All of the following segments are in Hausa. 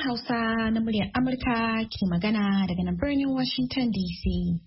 Hausa na muryar Amurka ke magana daga nan birnin Washington DC.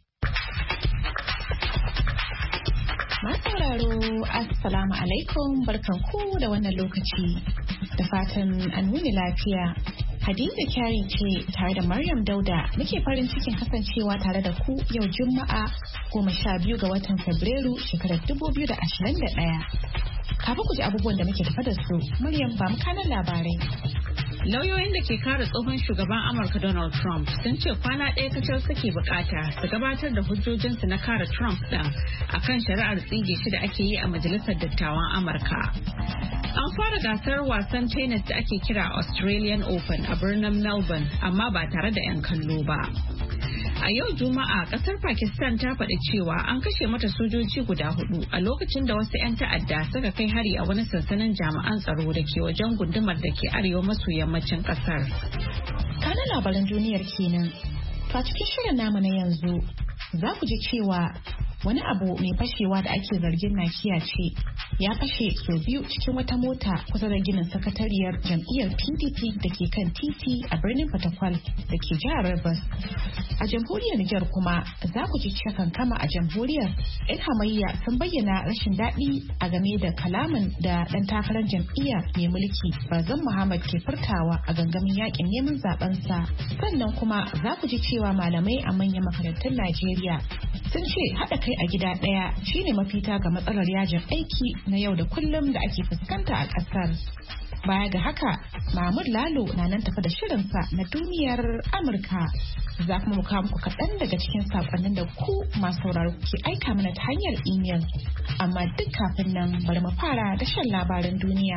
Masu sauraro, Assalamu alaikum, barkanku da wannan lokaci. Da fatan an wuni lafiya. Hadiza Kyari ce tare da Maryam Dauda muke farin cikin kasancewa tare da ku yau Juma'a 12 ga watan Fabrairu shekarar 2021. Kafin ku ji abubuwan da muke tafa da su, Maryam ba mu kanan labarai. Lauyoyin da ke kare tsohon shugaban Amurka Donald Trump sun ce kwana ɗaya kacal suke bukata su gabatar da hujjojinsu na kare Trump ɗin akan shari'ar tsige shi da ake yi a Majalisar Dattawan Amurka. An fara gasar wasan tennis da ake kira Australian Open a birnin Melbourne, amma ba tare da 'yan kallo ba. A yau Juma'a, kasar Pakistan ta faɗi cewa an kashe mata sojoji guda 4 a lokacin da wasu 'yan ta'adda suka kai hari a wani sansanin jami'an tsaro da ke wajen gundumar da ke arewa maso yammacin kasar. Kanan labaran duniyar kenan. To a cikin shirin namu na yanzu za ku ji cewa wani abu mai fashewa da ake zargin nakiya ce ya fashe sau biyu cikin wata mota kusa da ginin sakatariyar jam'iyyar PDP da ke kan titi a birnin Fatakwal da ke jihar Rivers. A jamhuriyar Nijar kuma za ku ji cakan kama a jamhuriyar 'yan hamayya sun bayyana rashin daɗi a game da kalamin da ɗan takarar jam'iyya mai mulki Bazoum Muhammad ke furtawa a gangamin yakin neman zabensa. Sannan kuma za ku ji cewa malamai a manyan makarantun Najeriya sun ce haɗa kai a gida ɗaya shine mafita ga matsalar yajin aiki na yau da kullum da ake fuskanta a ƙasar. Baya ga haka, Mahmud Lalo na nan tafi da shirinsa na duniyar Amurka. Za kuma mu kawo muku kaɗan daga cikin saƙonnin da ku masu sauraro ke aika mana ta hanyar imel. Amma duk kafin nan bari mu fara da shan labaran duniya.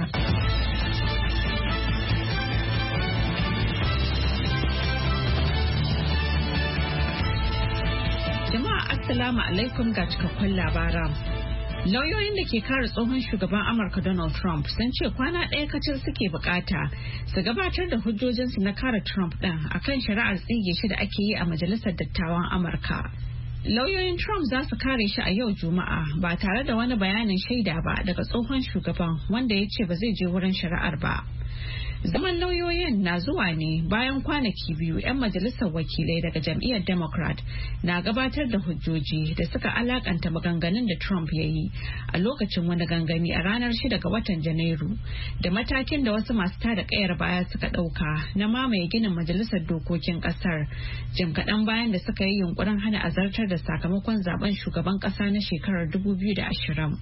Jama'a Assalamu alaikum ga cikakkun labaran. Lauyoyin da ke kare tsohon shugaban Amurka Donald Trump sun ce kwana ɗaya kacal suke bukata su gabatar da hujjojinsu na kare Trump ɗin akan shari'ar tsige shi da ake yi a Majalisar Dattawan Amurka. Lauyoyin Trump za su kare shi a yau Juma'a ba tare da wani bayanin shaida ba daga tsohon shugaban wanda ya ce ba zai je wurin shari'ar ba. Zaman lauyoyin na zuwa ne bayan kwanaki biyu 'yan majalisar wakilai daga jam'iyyar Democrat na gabatar da hujjoji da suka alakanta maganganun da Trump ya yi a lokacin wani gangami a ranar 6 ga watan Janairu da matakin da wasu masu tada kayar baya suka ɗauka na mamaye ginin majalisar dokokin ƙasar jim kaɗan bayan da suka yi yunkurin hana azartar da sakamakon zaben shugaban ƙasa na shekarar 2020.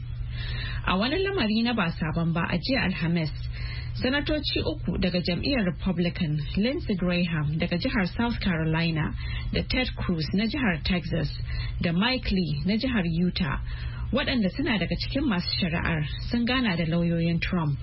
A wani lamari na ba sabon ba a jiya Alhamis. Sanatoci 3 daga jam'iyyar Republican, Lindsey Graham daga jihar South Carolina da Ted Cruz na jihar Texas da Mike Lee na jihar Utah, waɗanda suna daga cikin masu shari'ar sun gana da lauyoyin Trump.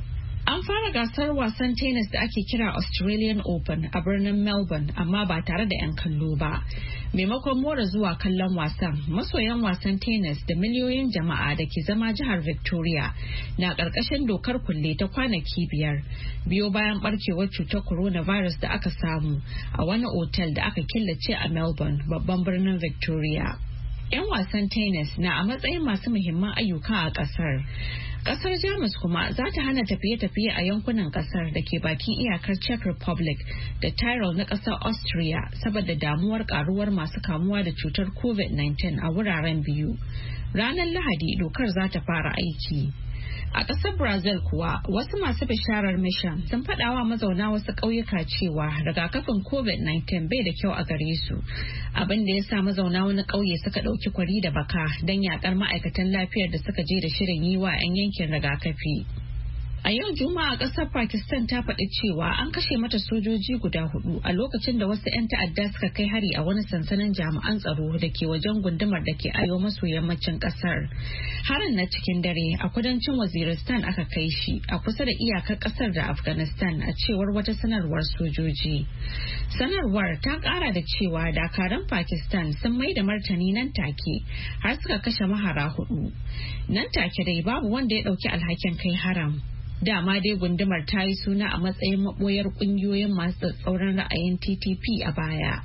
An fara gasar wasan tennis da ake kira Australian Open a birnin Melbourne, amma ba tare da 'yan kallo ba. Maimakon more zuwa kallon wasan, masoyan wasan tennis da miliyoyin jama'a da ke zama jihar Victoria na ƙarƙashin dokar kulle ta kwanaki 5 biyo bayan barkewar cutar coronavirus da aka samu a wani otel da aka killace a Melbourne, babban birnin Victoria. 'Yan wasan tennis na a matsayin masu muhimman ayyuka a ƙasar. Kasar Jamus kuma za ta hana tafiye-tafiye a yankunan kasar da ke bakin iyakar Czech Republic da Tyrol na kasar Austria saboda damuwar karuwar masu kamuwa da cutar COVID-19 a wuraren biyu. Ranar Lahadi dokar za ta fara aiki. A ƙasar Brazil kuwa wasu masu bisharar mission sun faɗawa mazauna wasu ƙauyuka cewa rigakafin COVID-19 bai da kyau a gare su, abin da ya sa mazauna wani ƙauye suka ɗauki kwari da baka don yaƙar ma'aikatan lafiyar da suka je da shirin yi wa 'yan yankin rigakafi. A yau Juma'a ƙasar Pakistan ta faɗi cewa an kashe mata sojoji guda 4 a lokacin da wasu 'yan ta'adda suka kai hari a wani sansanin jami'an tsaro da ke wajen gundumar da ke arewa maso yammacin ƙasar. Harin na cikin dare a kudancin Waziristan aka kai shi a kusa da iyakar ƙasar da Afghanistan a cewar wata sanarwar sojoji. Sanarwar ta ƙara da cewa dakaran Pakistan sun mai da martani nan take har suka kashe mahara 4. Nan take dai babu wanda ya ɗauki alhakin kai haram. Dama dai gundumar ta yi suna a matsayin maɓoyar ƙungiyoyin masu tsatsauran ra'ayin TTP a baya.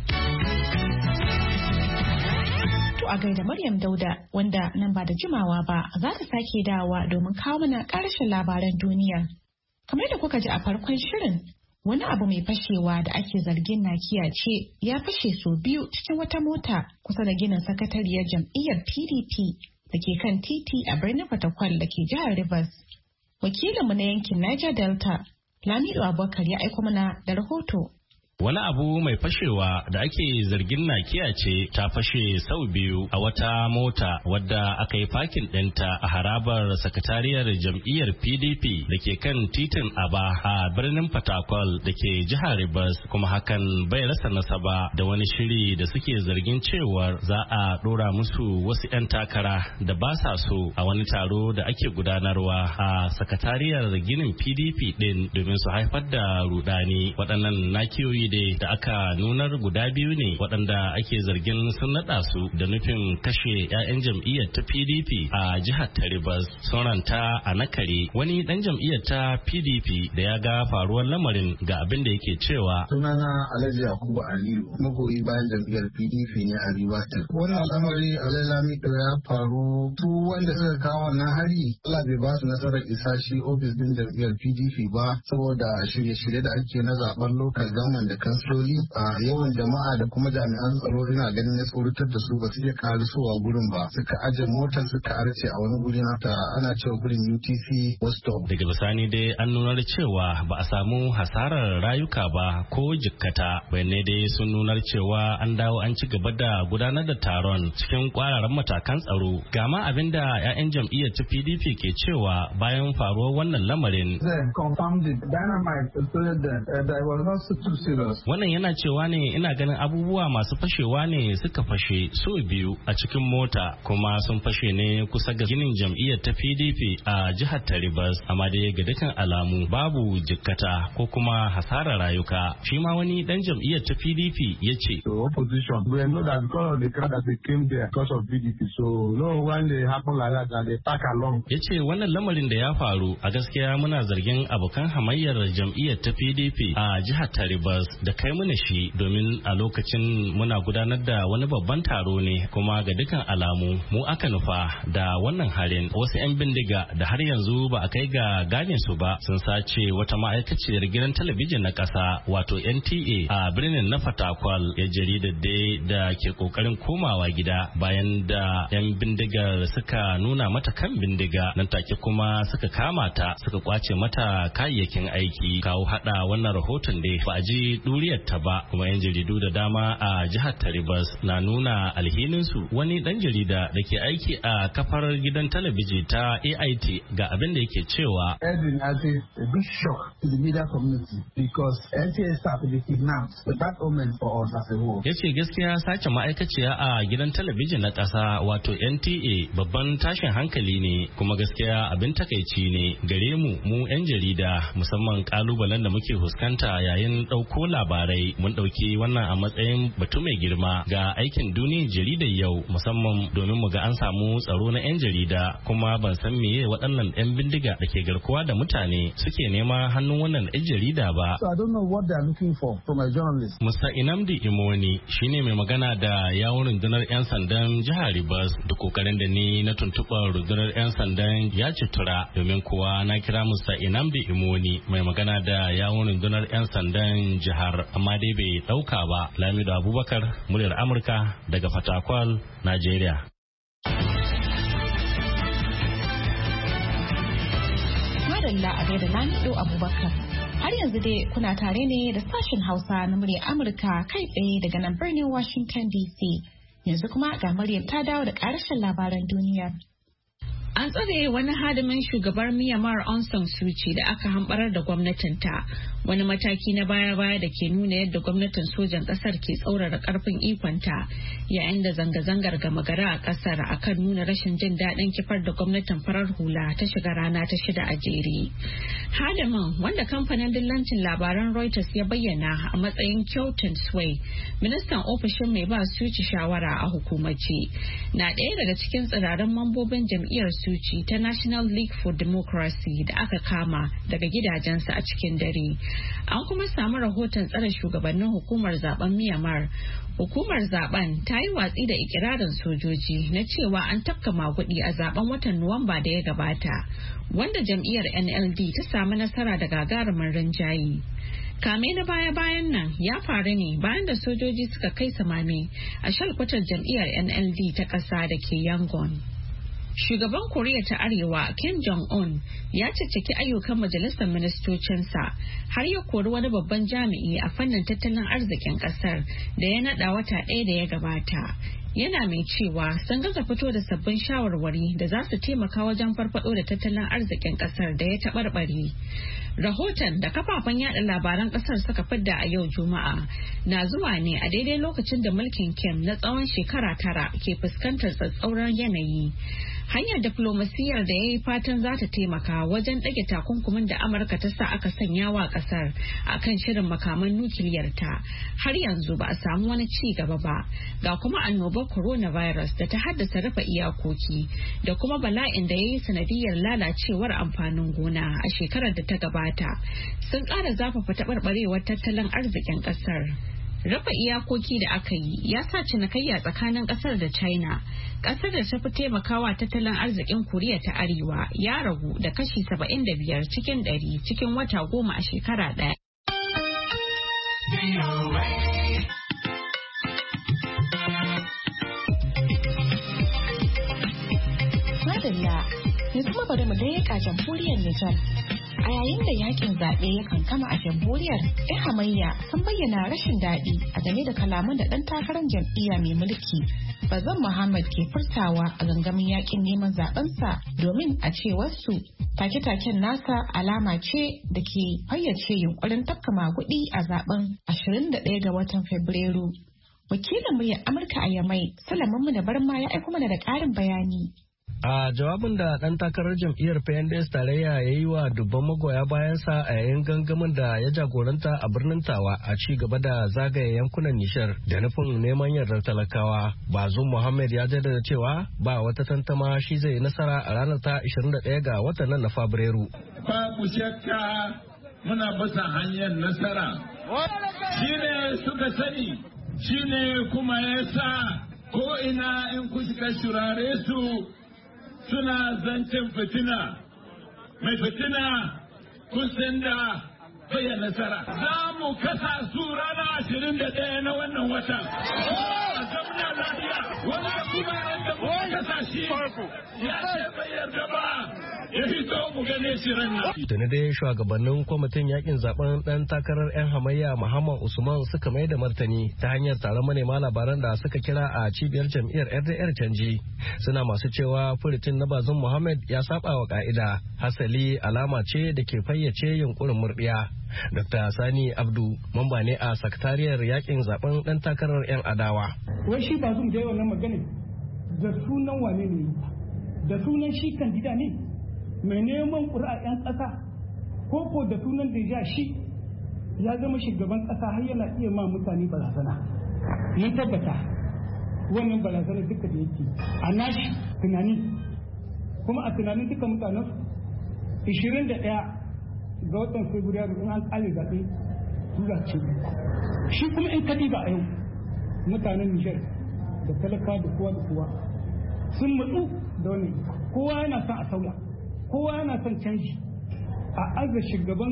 To a gaida Maryam Dauda wanda nan ba da jimawa ba za ta sake dawowa domin kawo mana ƙarshen labaran duniya. Kamar da kuka ji a farkon shirin, wani abu mai fashewa da ake zargin nakiya ce ya fashe sau biyu cikin wata mota kusa da ginin sakatariyar jam'iyyar PDP da ke kan titi a birnin Fatakwal da ke jihar Rivers. Wakilinmu na yankin Niger Delta, Lamido Abubakar ya aiko mana da rahoto. Wani abu mai fashewa da ake zargin nakiya ce ta fashe sau biyu a wata mota wadda aka yi fakin ɗinta a harabar sakatariyar jam'iyyar PDP da ke kan titin Aba a birnin Fatakwal da ke jihar Rivers, kuma hakan bai rasa nasaba da wani shiri da suke zargin cewar za a ɗora musu wasu 'yan takara da ba sa so a wani taro da ake gudanarwa a sakatariyar ginin PDP ɗin domin su haifar da rudani. Waɗannan nakiyoyi da aka nunar guda biyu ne waɗanda ake zargin sun naɗa su da nufin kashe 'ya'yan jam'iyyar ta PDP a jihar ta Rivers. Sun ranta a Nakare, wani ɗan jam'iyyar ta PDP da ya ga faruwar lamarin ga abin da yake cewa. Sunana Alhaji Yakubu Aliyu, magoyi bayan jam'iyyar PDP ne a Rivers. Wannan al'amari Alhaji ya faru su wanda suka kawo wannan hari Allah bai ba su nasarar isa shi ofis din jam'iyyar PDP ba saboda shirye-shirye da ake na zaben local government da kansiloli a yawan jama'a da kuma jami'an tsaro ina ganin ya tsoratar da su ba su iya karasowa gurin ba, suka aje motar suka arce a wani guri ta ana cewa gurin UTC Westop. Daga bisani dai an nunar cewa ba a samu hasarar rayuka ba ko jikkata, bayanai dai sun nunar cewa an dawo an ci gaba da gudanar da taron cikin kwararan matakan tsaro. Ga ma abin da 'ya'yan jam'iyyar ta PDP ke cewa bayan faruwar wannan lamarin. Wannan yana cewa ne ina ganin abubuwa masu fashewa ne suka fashe so biyu a cikin mota kuma sun fashe ne kusa ga ginin jam'iyyar ta PDP a jihar ta Rivers, amma dai ga dukkan alamu babu jikkata ko kuma hasarar rayuka. Shi ma wani dan jam'iyyar ta PDP ya ce. Ya ce wannan lamarin da ya faru a gaskiya muna zargin abokan hamayyar jam'iyyar ta PDP a jihar ta Rivers da kai mana shi domin a lokacin muna gudanar da wani babban taro ne kuma ga dukkan alamu mu aka nufa da wannan harin. Wasu 'yan bindiga da har yanzu ba a kai ga gane su ba sun sace wata ma'aikaciyar gidan talabijin na ƙasa wato NTA a birnin na Fatakwal, ya jaridar da ke kokarin komawa gida bayan da 'yan bindigar suka nuna mata kan bindiga nan take kuma suka kama ta suka kwace mata kayayyakin aiki. Kawo hada wannan rahoton da ba a ji duriyar ta ba, kuma 'yan jaridu da dama a jihar ta Rivers na nuna alhininsu. Wani dan jarida da ke aiki a kafar gidan talabijin ta AIT ga abin da yake cewa. Ya ce gaskiya sace ma'aikaciya a gidan talabijin na ƙasa wato NTA babban tashin hankali ne, kuma gaskiya abin takaici ne gare mu 'yan jarida, musamman kalubalen da muke fuskanta yayin ɗauko labarai. Mun ɗauki wannan a matsayin batu mai girma ga aikin duniyar jaridar yau, musamman domin mu ga an samu tsaro na 'yan jarida, kuma ban san meye waɗannan 'yan bindiga da ke garkuwa da mutane suke nema hannun wannan 'yan jarida ba. Mr. Inamdi Imoni shine mai magana da yawun rundunar 'yan sandan jihar Rivers. Da kokarin da ni na tuntuɓar rundunar 'yan sandan ya citura, domin kuwa na kira Mr. Inamdi Imoni mai magana da yawun rundunar 'yan sandan jihar, amma dai bai ɗauka ba. Lamido Abubakar, muryar Amurka daga Fatakwal, Najeriya. Madalla a gaida Lamido Abubakar. Har yanzu dai kuna tare ne da sashen Hausa na muryar Amurka kai tsaye daga nan birnin Washington DC. Yanzu kuma ga Maryam ta dawo da ƙarashin labaran duniyar. An tsare wani hadimin shugabar Myanmar Aung San Suu Kyi da aka hambarar da gwamnatinta, wani mataki na baya-baya da ke nuna yadda gwamnatin sojan kasar ke tsaurara karfin ikonta, yayin da zanga-zangar gama gari a kasar akan nuna rashin jin daɗin kifar da gwamnatin farar hula ta shiga rana ta 6 a jere. Hadimin, wanda kamfanin dillancin labaran Reuters ya bayyana a matsayin Kyautun Sway, ministan ofishin mai ba Suu Kyi shawara a hukumace, na ɗaya daga cikin tsirarin mambobin jam'iyyar Suu Kyi ta National League for Democracy da aka kama daga gidajensu a cikin dare. An kuma samu rahoton tsare shugabannin hukumar zaben Myanmar. Hukumar zaben ta yi watsi da ikirarin sojoji na cewa an tafka magudi a zaben watan Nuwamba da ya gabata, wanda jam'iyyar NLD ta samu nasara da gagarumin rinjaye. Kame na baya-bayan nan ya faru ne bayan da sojoji suka kai samame a shalkwatar jam'iyyar NLD ta ƙasa da ke Yangon. Shugaban Koriya ta Arewa Kim Jong-un ya cicciki ayyukan majalisar ministocinsa har ya kori wani babban jami'i a fannin tattalin arzikin ƙasar da ya naɗa wata ɗaya da ya gabata. Yana mai cewa sun gaza fito da sabbin shawarwari da za su taimaka wajen farfado da tattalin arzikin ƙasar da ya taɓarɓare. Rahoton da kafafen yada labaran kasar suka fidda a yau Juma'a na zuwa ne a daidai lokacin da mulkin Kim na tsawon shekara 9 ke fuskantar tsatsauran yanayi. Hanyar diflomasiyyar da ya yi fatan za ta taimaka wajen ɗage takunkumin da Amurka ta sa aka sanya wa ƙasar a kan shirin makaman nukiliyarta har yanzu ba a samu wani ci gaba ba. Ga kuma annobar coronavirus da ta haddasa rufe iyakoki da kuma bala'in da ya yi sanadiyar lalacewar amfanin gona a shekarar da ta gabata sun ƙara zafafa taɓarɓarewar tattalin arzikin ƙasar. Rufe iyakoki da aka yi ya sa cinikayya tsakanin kasar da China, kasar da ta fi taimakawa tattalin arzikin Koriya ta Arewa ya ragu da kashi 75 cikin 100 cikin wata 10 a shekara ɗaya. Madalla, yanzu kuma bari mu leƙa jamhuriyar Nijar. A yayin da yakin zaɓe ya kankama a jamhuriyar, 'yan hamayya sun bayyana rashin daɗi a game da kalaman da ɗan takarar jam'iyya mai mulki Bazum Muhammad ke furtawa a gangamin yakin neman zaɓensa domin a cewar su take-taken nasa alama ce da ke fayyace yunkurin tafka maguɗi a zaben 21 ga watan Fabrairu. Wakilin muryar Amurka a Yamai, Sulaiman da Barma ya aiko mana da ƙarin bayani. A jawabin da ɗan takarar jam'iyyar PNDS tarayya ya yi wa dubban magoya bayansa a yayin gangamin da ya jagoranta a birnin Tawa a ci gaba da zagaye yankunan Nishar da nufin neman yardar talakawa. Bazum Muhammad ya jaddada cewa ba wata tantama shi zai yi nasara a ranar ta 21 ga watan nan na Fabrairu. Babu shakka muna basa hanyar nasara. Shi ne suka sani, shi ne kuma ya sa ko ina in kuka shurare su suna zancen fitina, mai fitina kun da baya nasara. Za mu kasa su rana 21 na wannan wata. A zamna lafiya, wanda kuma yadda mu kasa shi ya ce bai yarda ba. Ya fito mu gane shi ranar. Tuni dai shugabannin kwamitin yakin zaben dan takarar 'yan hamayya Muhammad Usman suka mai da martani ta hanyar taron manema labaran da suka kira a cibiyar jam'iyyar RDR canji. Suna masu cewa furucin na Bazum Muhammad ya saba wa ka'ida, hasali alama ce da ke fayyace yunkurin murdiya. Dr. Sani Abdu mamba ne a sakatariyar yakin zaben dan takarar 'yan adawa. Wai shi Bazum da wannan magana da sunan wane ne? Da sunan shi kandida ne? Mai neman ƙuri'a 'yan ƙasa ko da sunan da ya shi ya zama shugaban ƙasa har yana iya ma mutane barazana. Mun tabbata wannan barazana duka da yake a nashi tunani, kuma a tunanin duka mutanen 21 ga watan Fabrairu in an ƙare zaɓe tura ce. Shi kuma in kadi ba a yau mutanen Nijar da talaka da kowa da kowa sun matsu da wannan, kowa yana son a sauya, kowa yana son canji. A aza shugaban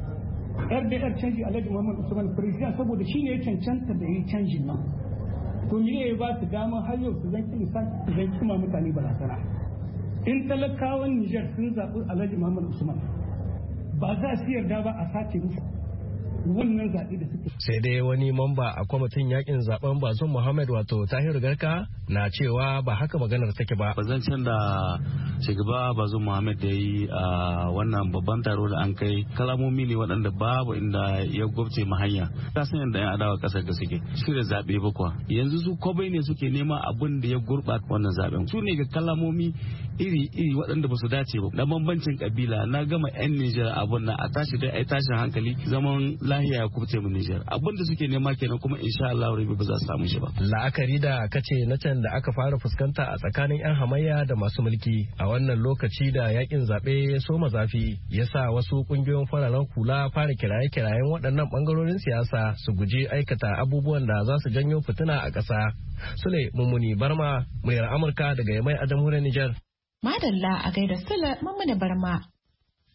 RDR canji Alhaji Muhammad Usman President saboda shi ne ya cancanta da yi canjin nan. To me ya ba su dama har yau su zan kima mutane barazana. In talakawan Nijar sun zaɓi Alhaji Muhammad Usman ba za su yarda ba a sace musu wannan zaɓe da suke. Sai dai wani mamba a kwamitin yakin zaben Bazum Muhammad wato Tahir Garka na cewa ba haka maganar take ba. Bazancen da shugaba Bazum Muhammad da yi a wannan babban taro da an kai kalamomi ne waɗanda babu inda ya gwabce mahanya. Ta san yadda yan adawa ƙasar da suke shirya zaɓe ba kuwa. Yanzu su kobai ne suke nema abin da ya gurɓata wannan zaɓen. Su ne ga kalamomi iri-iri waɗanda ba su dace ba. Da bambancin kabila na gama 'yan Nijar abun na a tashi dai a tashin hankali zaman lahiya ya kubce mu Nijar. Abin da suke nema kenan kuma insha Allah rabi ba za su samu shi ba. La'akari da kace na can da aka fara fuskanta a tsakanin 'yan hamayya da masu mulki a wannan lokaci da yakin zaɓe ya soma zafi ya sa wasu ƙungiyoyin fararen hula fara kiraye-kirayen waɗannan ɓangarorin siyasa su guji aikata abubuwan da za su janyo fitina a ƙasa. Sule Mummuni Barma, muryar Amurka daga Yamai a jamhuriyar Nijar. Madalla a gaida Sule Mummuni Barma.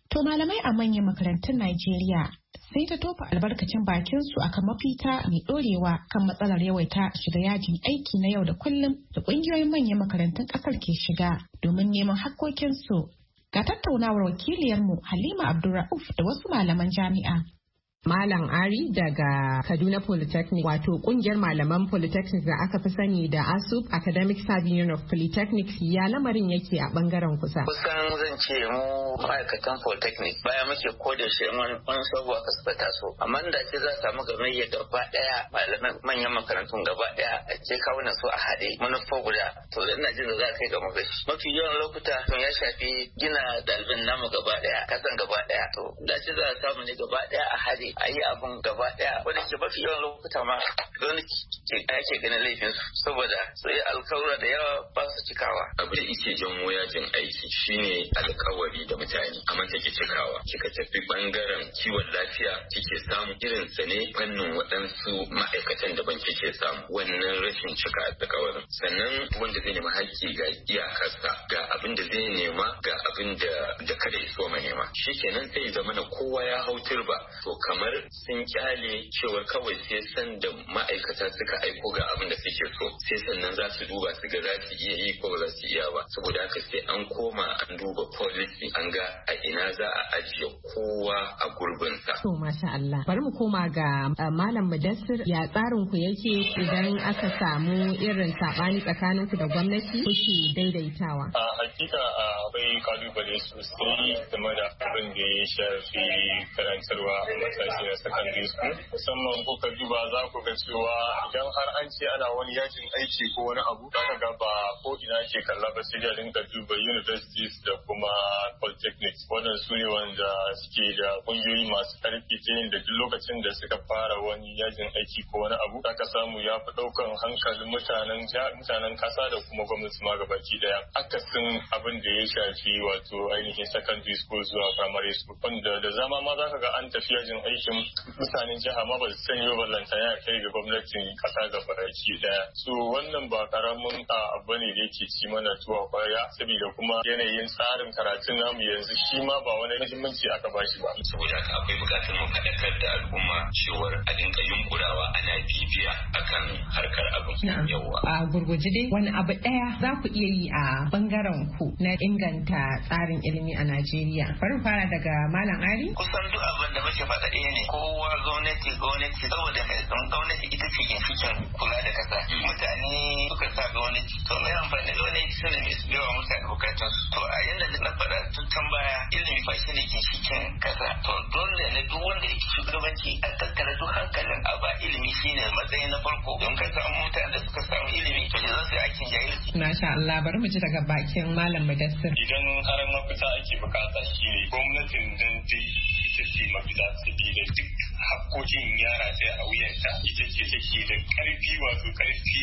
To malamai a manyan makarantun Najeriya sai ta tofa albarkacin bakinsu akan mafita mai ɗorewa kan matsalar yawaita shiga yajin aiki na yau da kullum da ƙungiyoyin manyan makarantun ƙasar ke shiga domin neman hakkokinsu. Ga tattaunawar wakiliyarmu Halima Abdulra'uf da wasu malaman jami'a. Malam Ari daga Kaduna Polytechnic wato kungiyar malaman Polytechnic da aka fi sani da ASUP Academic Staff Union of Polytechnics ya lamarin yake a bangaren kusa. Kusan zan ce mu ma'aikatan Polytechnic baya muke koda shi wani sabuwa ka suka taso. Amma da ce za a samu gamayya gaba daya malaman manyan makarantun gaba daya a ce kawunan su a haɗe manufa guda to da ina jin da za a kai ga magashi. Mafi yawan lokuta tun ya shafi gina ɗaliban namu gaba daya kasan gaba daya to da ce za a samu ne gaba daya a haɗe a yi abin gaba daya wanda ke mafi yawan lokuta ma don ake ganin laifin su saboda su yi alkawura da yawa ba su cikawa. Abin da ike janwo yajin aiki shine alkawari da mutane amma take cikawa. Kika tafi bangaren kiwon lafiya kike samu irin sa ne fannin waɗansu ma'aikatan daban kike samu wannan rashin cika alkawarin. Sannan wanda zai nemi haƙƙi ga iyakarsa ga abin da zai nema ga abin da kada ya so ma nema. Shikenan sai zama na kowa ya hau turba to kamar sun kyale cewar kawai sai san da ma'aikata suka aiko ga abin da suke so sai sannan za su duba su ga za su iya yi ko ba za su iya ba saboda haka sai an koma an duba policy an ga a ina za a ajiye kowa a gurbinsa. To masha Allah bari mu koma ga Malam Mudassir ya tsarin ku yake idan aka samu irin sabani tsakanin ku da gwamnati kuke daidaitawa. A hakika akwai kalubale sosai game da abin da ya shafi karantarwa a matashi na secondary school musamman kuka duba za ku ga cewa idan har an ce ana wani yajin aiki ko wani abu za ka ga ba ko ina ke kalla ba sai da rinka duba universities da kuma polytechnics wannan su ne wanda suke da kungiyoyi masu karfi ta yin da duk lokacin da suka fara wani yajin aiki ko wani abu za ka samu ya fi ɗaukan hankalin mutanen kasa da kuma gwamnati ma gabaki daya akasin abin da ya shafi wato ainihin secondary school zuwa primary school wanda da zama ma za ka ga an tafi yajin aikin mutanen jiha ma ba su sani ba ballanta ya kai ga gwamnatin kasa ga baki daya so wannan ba karamin abu ne da yake ci mana tuwa kwarya saboda kuma yanayin tsarin karatun namu yanzu shi ma ba wani muhimmanci aka bashi ba saboda haka akwai bukatar mu faɗakar da al'umma cewar a dinga yunkurawa ana bibiya akan harkar abin yawa a gurguje dai wani abu daya za ku iya yi a bangaren ku na inganta tsarin ilimi a Najeriya bari fara daga Malam Ari kusan duk abin da muke faɗa ɗaya ne kowa gwamnati saboda mai gwamnati ita ce ginshikin kula da kasa mutane suka sa gwamnati to mai amfani da gwamnati suna mai su yawa mutane bukatun su to a yanda na faɗa tun baya ilimi fa shi ne ginshikin kasa to dole ne duk wanda yake shugabanci a tattara duk hankalin a ba ilimi shine matsayi na farko don ka samu mutane da suka samu ilimi to za su yi aikin jahilci. Masha Allah bari mu ji daga bakin Malam Mudassir. Idan har mafita ake bukata shi ne gwamnatin dan dai ita ce mafita sabida duk hakkokin yara sai a wuyanta ita ce take da karfi wato karfi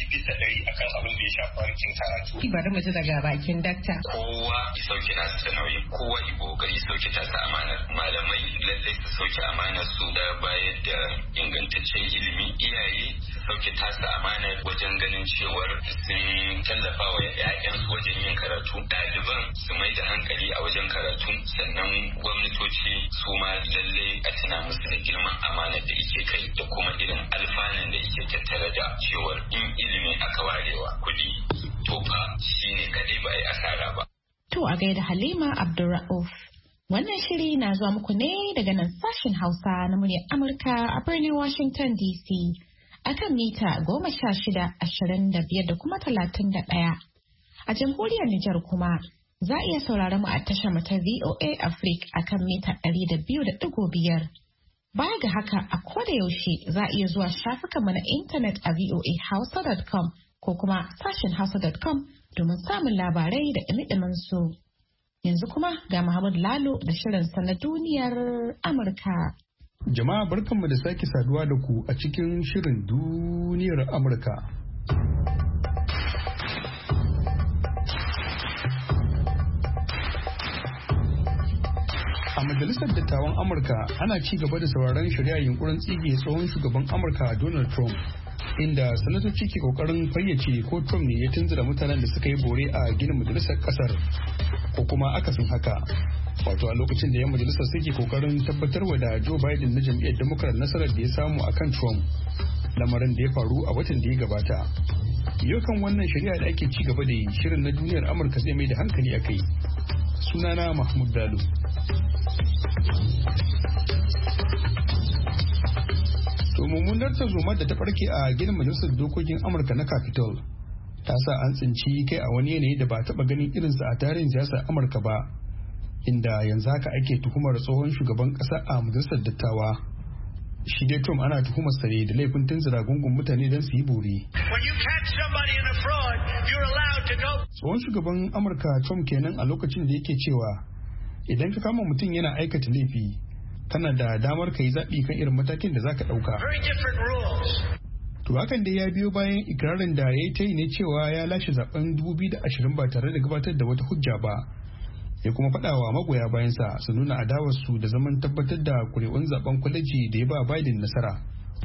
100% akan abin da ya shafi harkin karatu. Bari mu ji daga bakin dakta. Kowa ya sauke nasu da nauyi kowa ya kokari sauke ta sa amanar malamai lallai su sauke amanar su da bayar da ingantaccen ilimi iyaye su sauke ta sa amanar wajen ganin cewar sun tallafa wa 'ya'yansu wajen yin karatu ɗaliban su mai da hankali a wajen karatu sannan gwamnatoci su ma lallai a tuna musu da girman amanar da ike kai da kuma irin alfanun da ike tattare da cewar in ilimi aka warewa kuɗi to fa shine kadai ba a yi asara ba. To a gaida Halima Abdulra'uf. Wannan shiri na zuwa muku ne daga nan sashen Hausa na muryar Amurka a birnin Washington DC akan mita 16-25 da kuma 31. A jamhuriyar Nijar kuma za a iya sauraron mu a tashar mu ta VOA Africa akan mita 200.5. Baya ga haka a koda yaushe za a iya zuwa shafukanmu na intanet a voahausa.com ko kuma sashen hausa.com domin samun labarai da ɗumi su. Yanzu kuma ga Muhammad Lalo da shirinsa na duniyar Amurka. Jama'a barkanmu da sake saduwa da ku a cikin shirin duniyar Amurka. A Majalisar Dattawan Amurka ana ci gaba da sauraron shari'a yunkurin tsige tsohon shugaban Amurka Donald Trump, inda sanatoci ke kokarin fayyace ko Trump ne ya tunzura mutanen da suka yi bore a ginin majalisar kasar ko kuma akasin haka. wato a lokacin da 'yan majalisar suke kokarin tabbatarwa da Joe Biden na jam'iyyar Democrat nasarar da ya samu akan Trump, lamarin da ya faru a watan da ya gabata. Yau kan wannan shari'a da ake ci gaba da yi, shirin na duniyar Amurka zai mai da hankali a kai. Sunana Mahmud Lalo. To mummunar tarzoma da ta farke a gidan majalisar dokokin Amurka na Capitol ta sa an tsinci kai a wani yanayi da ba taɓa ganin irinsa a tarihin siyasar Amurka ba, inda yanzu haka ake tuhumar tsohon shugaban ƙasa a majalisar dattawa. Shi dai Trump ana tuhumar sa ne da laifin tunzura gungun mutane don su yi bore. Tsohon shugaban Amurka Trump kenan a lokacin da yake cewa idan ka kama mutum yana aikata laifi, kana da damar ka yi zaɓi kan irin matakin da za ka ɗauka. To hakan dai ya biyo bayan ikirarin da ya yi ta yi ne cewa ya lashe zaben 2020 ba tare da gabatar da wata hujja ba. Ya kuma faɗawa magoya bayansa su nuna adawarsu da zaman tabbatar da kuri'un zaben kwaleji da ya ba Biden nasara.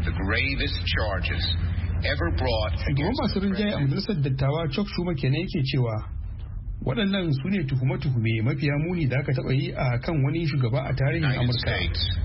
Shugaban masu rinjaye a majalisar dattawa Chuck Schumer kenan yake cewa waɗannan su ne tuhume-tuhume mafiya muni da aka taɓa yi a kan wani shugaba a tarihin Amurka.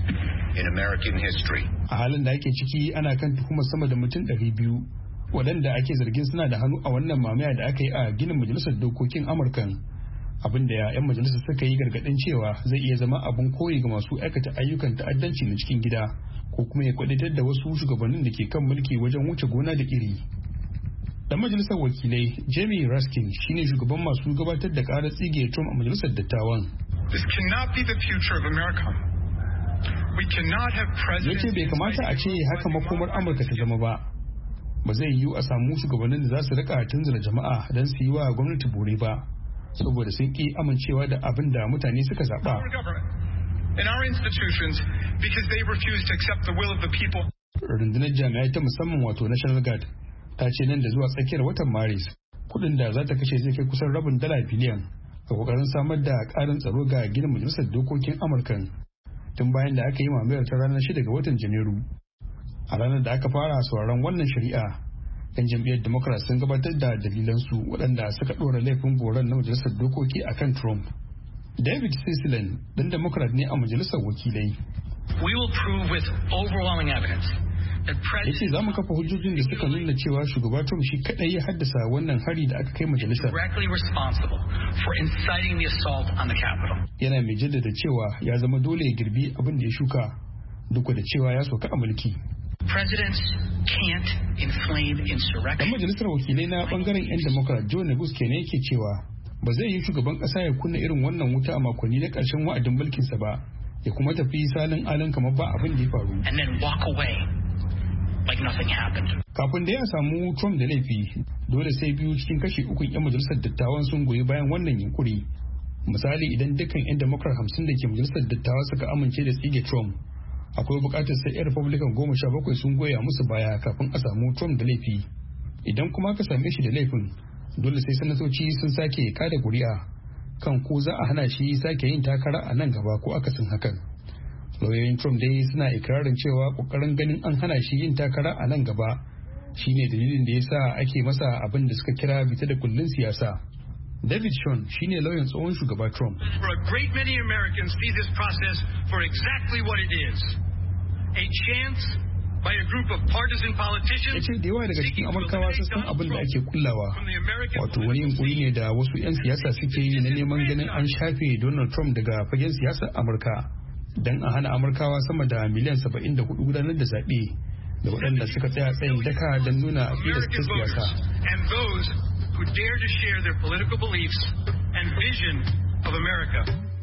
A halin da ake ciki ana kan tuhumar sama da mutum 200 waɗanda ake zargin suna da hannu a wannan mamaya da aka yi a ginin majalisar dokokin Amurkan. Abin da 'yan majalisar suka yi gargaɗin cewa zai iya zama abin koyi ga masu aikata ayyukan ta'addanci na cikin gida ko kuma ya kwadatar da wasu shugabannin da ke kan mulki wajen wuce gona da iri. Dan majalisar wakilai Jamie Raskin shine shugaban masu gabatar da ƙarar tsige Trump a majalisar dattawan. Ya ce bai kamata a ce haka makomar Amurka ta zama ba. Ba zai yiwu a samu shugabannin da za su rika tunzura jama'a don su yi wa gwamnati bore ba, saboda sun ƙi amincewa da abin da mutane suka zaɓa. Rundunar jami'ai ta musamman wato National Guard ta ce nan da zuwa tsakiyar watan Maris kuɗin da za ta kashe zai kai kusan rabin dala biliyan a kokarin samar da ƙarin tsaro ga ginin majalisar dokokin Amurka tun bayan da aka yi mamayar ta ranar 6 ga watan Janairu. A ranar da aka fara sauraron wannan shari'a, 'yan jam'iyyar Democrat sun gabatar da dalilansu waɗanda suka ɗora laifin goron na majalisar dokoki a kan Trump. David Cicilline ɗan Democrat ne a majalisar wakilai. Ya ce za mu kafa hujjojin da suka nuna cewa shugaba Trump shi kaɗai ya haddasa wannan hari da aka kai majalisar. Yana mai jaddada cewa ya zama dole ya girbi abin da ya shuka duk da cewa ya soka a mulki. Dan majalisar wakilai na bangaren 'yan Democrat Joe Neguse kenan yake cewa ba zai yi shugaban kasa ya kunna irin wannan wuta a makonni na karshen wa'adin mulkinsa ba, ya kuma tafi salin alin kamar ba abin da ya faru. Kafin da ya samu Trump da laifi, dole sai 2 cikin kashi 3 'yan majalisar dattawan sun goyi bayan wannan yunkuri. Misali, idan dukkan 'yan Democrat 50 da ke majalisar dattawa suka amince da tsige Trump, akwai bukatar sai 'yan Republican 17 sun goya musu baya kafin a samu Trump da laifi. Idan kuma aka same shi da laifin, dole sai sanatoci sun sake kada kuri'a kan ko za a hana shi sake yin takara a nan gaba ko akasin hakan. Lauyoyin Trump dai suna ikirarin cewa kokarin ganin an hana shi yin takara a nan gaba shine dalilin da yasa ake masa abin da suka kira bita da kullun siyasa. David Schoen shine lauyan tsohon shugaba Trump. For a great many Americans see this process for exactly what it is. A chance by a group of partisan politicians. Yace da yawa daga cikin Amurkawa sun san abin da ake kullawa. Wato wani yunkuri ne da wasu 'yan siyasa suke yi na neman ganin an shafe Donald Trump daga fagen siyasar Amurka. Dan a hana Amurkawa sama da miliyan 74 gudanar da zaɓe da waɗanda suka tsaya tsayin daka don nuna aƙidar ta siyasa. Who dare to share their political beliefs and vision of America.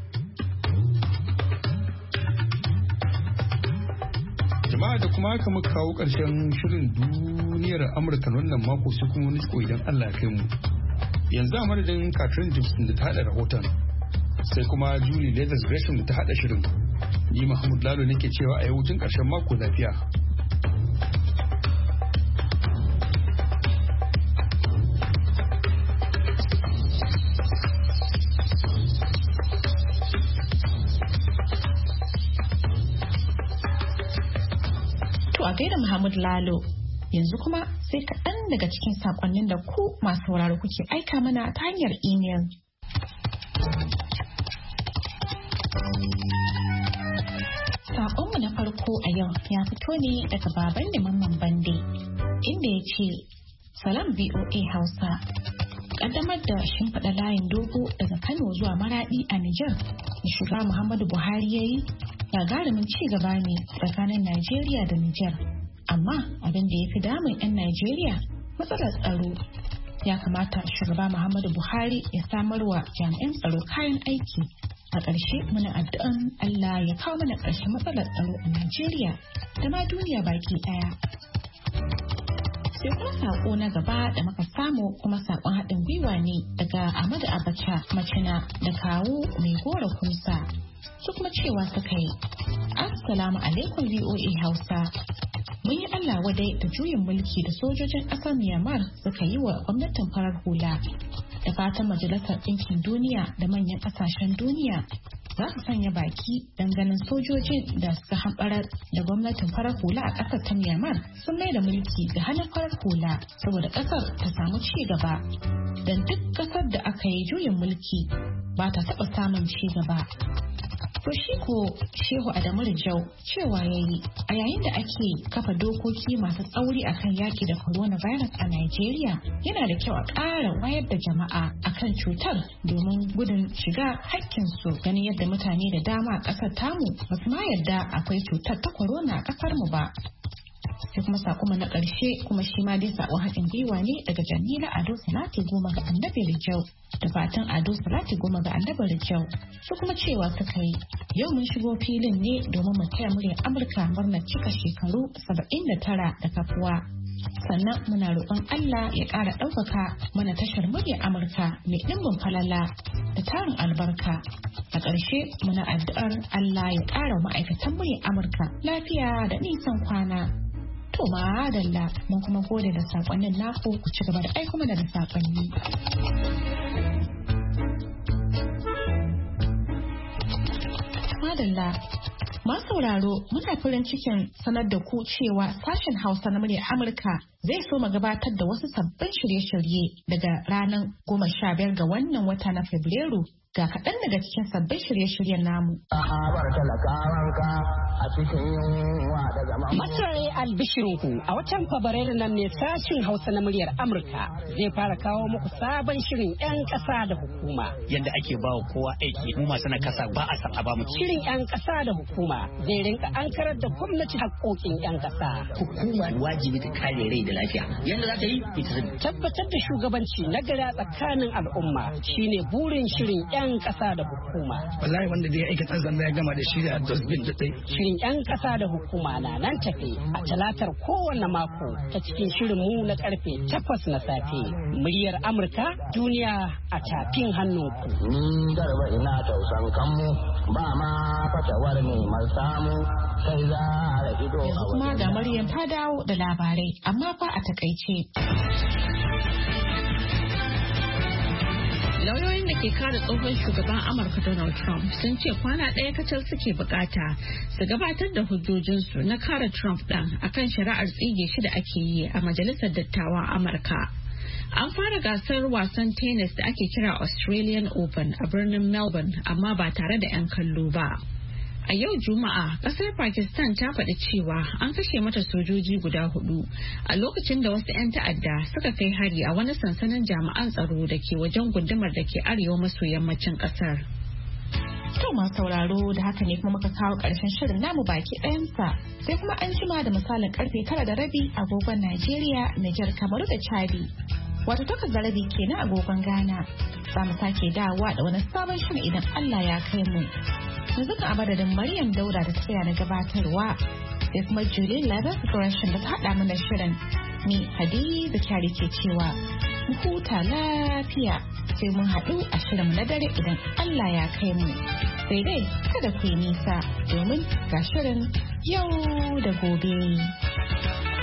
Jama'a da kuma haka muka kawo ƙarshen shirin duniyar Amurka wannan mako sai kuma wani ciko idan Allah ya kai mu. Yanzu a madadin Catherine Gibson da ta haɗa rahoton sai kuma Julie Leathers Gresham da ta haɗa shirin. Ni Mahmud Lalo nake cewa a yi hutun ƙarshen mako lafiya. A gaida Muhammad Lalo, yanzu kuma sai kaɗan daga cikin saƙonnin da ku masu sauraro kuke aika mana ta hanyar imel. Saƙonmu na farko a yau ya fito ne daga baban da Mamman Bande, inda ya ce, Salam VOA Hausa, ƙaddamar da shimfiɗa layin dogo daga Kano zuwa Maraɗi a Nijar da shugaba Muhammadu Buhari ya yi gagarumin ci gaba ne tsakanin Najeriya da Nijar. Amma abin da ya fi damun 'yan Najeriya matsalar tsaro. Ya kamata shugaba Muhammadu Buhari ya samar wa jami'an tsaro kayan aiki. A ƙarshe muna addu'an Allah ya kawo mana ƙarshen matsalar tsaro a Najeriya da ma duniya baki ɗaya. Sai kuma saƙo na gaba da muka samu kuma saƙon haɗin gwiwa ne daga Ahmadu Abacha Macina da kawu mai gora kumsa. Su kuma cewa suka yi, Assalamu alaikum VOA Hausa. Mun yi Allah wadai da juyin mulki da sojojin ƙasar Myanmar suka yi wa gwamnatin farar hula. Da fatan Majalisar Ɗinkin Duniya da manyan ƙasashen duniya za su sanya baki don ganin sojojin da suka hamɓarar da gwamnatin farar hula a ƙasar ta Myanmar sun mai da mulki ga hannun farar hula saboda ƙasar ta samu ci gaba. Don duk ƙasar da aka yi juyin mulki ba ta taɓa samun ci gaba. To shi ko Shehu Adamu Rijau cewa ya yi a yayin da ake kafa dokoki masu tsauri akan yaƙi da coronavirus a Najeriya yana da kyau a ƙara wayar da jama'a akan cutar domin gudun shiga hakkinsu ganin yadda mutane da dama a ƙasar tamu ba su ma yarda akwai cutar ta corona a ƙasar mu ba. Sai kuma sakoma na ƙarshe kuma shi ma dai sakon haɗin gwiwa ne daga Jamila Ado Salati Goma ga Annabi Rijau da fatan Ado Salati Goma ga Annabi Rijau su kuma cewa suka yi yau mun shigo filin ne domin mu taya muryar Amurka murnar cika shekaru 79 da kafuwa. Sannan muna roƙon Allah ya ƙara ɗaukaka mana tashar muryar Amurka mai ɗimbin falala da tarin albarka. A ƙarshe muna addu'ar Allah ya ƙara ma'aikatan muryar Amurka lafiya da nisan kwana. To madalla mun kuma gode da saƙonnin naku ku ci gaba da aiko mana da saƙonni. Madalla masu sauraro muna farin cikin sanar da ku cewa sashen Hausa na muryar Amurka zai so mu gabatar da wasu sabbin shirye-shirye daga ranar 15 ga wannan wata na Fabrairu. Ga kaɗan daga cikin sabbin shirye-shiryen namu. Masarai albishirinku a watan Fabrairu nan ne sashin Hausa na muryar Amurka zai fara kawo muku sabon shirin 'yan ƙasa da hukuma. Yadda ake bawa kowa aiki mu masu na kasa ba a san a ba mu. Shirin 'yan ƙasa da hukuma zai rinka ankarar da gwamnati haƙoƙin 'yan ƙasa. Hukuma wajibi ta kare rai da lafiya. Yadda za ta yi ita tabbatar da shugabanci na gari a tsakanin al'umma shine burin shirin 'yan ƙasa da hukuma. Wallahi wanda da ya aikata zamba ya gama da shi da dosbin da ɗai. Shirin 'yan ƙasa da hukuma na nan tafe a talatar kowane mako ta cikin shirin mu na karfe 8 na safe. Muryar Amurka duniya a tafin hannunku. Ni garba ina tausan kanmu ba ma fatawar neman samu sai za a ido. Yanzu kuma ga Maryam ta dawo da labarai amma fa a takaice. Lauyoyin da ke kare tsohon shugaban Amurka Donald Trump sun ce kwana ɗaya kacal suke bukata su gabatar da hujjojinsu na kare Trump ɗin akan shari'ar tsige shi da ake yi a Majalisar Dattawan Amurka. An fara gasar wasan tennis da ake kira Australian Open a birnin Melbourne amma ba tare da 'yan kallo ba. A yau Juma'a, kasar Pakistan ta faɗi cewa an kashe mata sojoji guda 4 a lokacin da wasu 'yan ta'adda suka kai hari a wani sansanin jami'an tsaro da ke wajen gundumar da ke arewa maso yammacin kasar. To masu sauraro da haka ne kuma muka kawo ƙarshen shirin namu baki ɗayansa sai kuma an jima da misalin karfe 9:30 agogon Najeriya, Nijar, Kamaru da Chadi. Wato 8:30 kenan agogon Ghana. Za mu sake dawowa da wani sabon shirin idan Allah ya kai mu. Yanzu ka abadadin Maryam Dauda da tsaya na gabatarwa sai kuma Julie Leather Corporation da ta haɗa mana shirin. Ni Hadiza Kyari ke cewa mu huta lafiya sai mun haɗu a shirin na dare idan Allah ya kai mu. Sai dai kada ku yi nisa domin ga shirin yau da gobe.